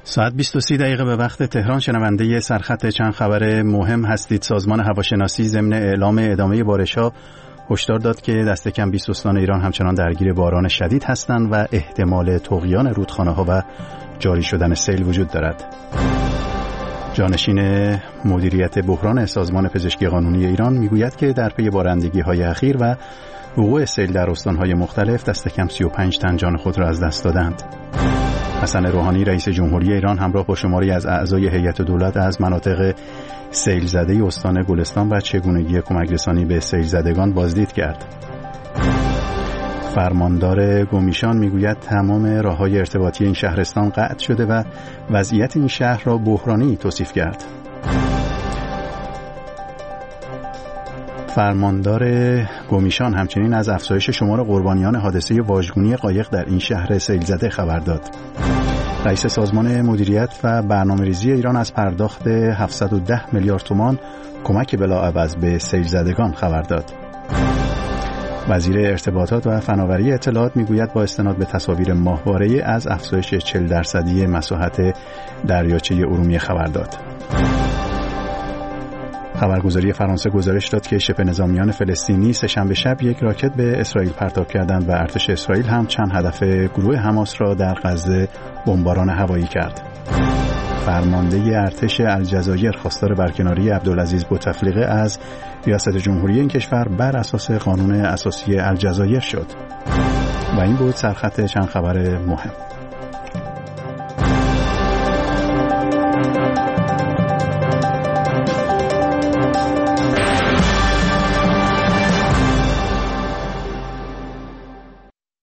ساعت 20:30 به وقت تهران. شنونده سرخط چند خبر مهم هستید. سازمان هواشناسی ضمن اعلام ادامه بارش‌ها هشدار داد که دست کم 20 استان ایران همچنان درگیر باران شدید هستند و احتمال طغیان رودخانه‌ها و جاری شدن سیل وجود دارد. جانشین مدیریت بحران سازمان پزشکی قانونی ایران میگوید که در پی بارندگی‌های اخیر و وقوع سیل در استان‌های مختلف دست کم 35 تن جان خود را از دست دادند. حسن روحانی رئیس جمهوری ایران همراه با شماری از اعضای هیئت دولت از مناطق سیل زده استان گلستان و چگونگی کمک رسانی به سیل زدگان بازدید کرد. فرماندار گمیشان میگوید تمام راه‌های ارتباطی این شهرستان قطع شده و وضعیت این شهر را بحرانی توصیف کرد. فرماندار گمیشان همچنین از افزایش شمار قربانیان حادثه واژگونی قایق در این شهر سیل زده خبر داد. رئیس سازمان مدیریت و برنامه‌ریزی ایران از پرداخت 710 میلیارد تومان کمک بلاعوض به سیل زدگان خبر داد. وزیر ارتباطات و فناوری اطلاعات میگوید با استناد به تصاویر ماهواره‌ای از افزایش 40% مساحت دریاچه ارومیه خبر داد. خبرگزاری فرانسه گزارش داد که شبه نظامیان فلسطینی سه‌شنبه شب یک راکت به اسرائیل پرتاب کردند و ارتش اسرائیل هم چند هدف گروه حماس را در غزه بمباران هوایی کرد. فرمانده ارتش الجزایر خواستار برکناری عبدالعزیز بوتفلیقه از ریاست جمهوری این کشور بر اساس قانون اساسی الجزایر شد. و این بود سرخط چند خبر مهم.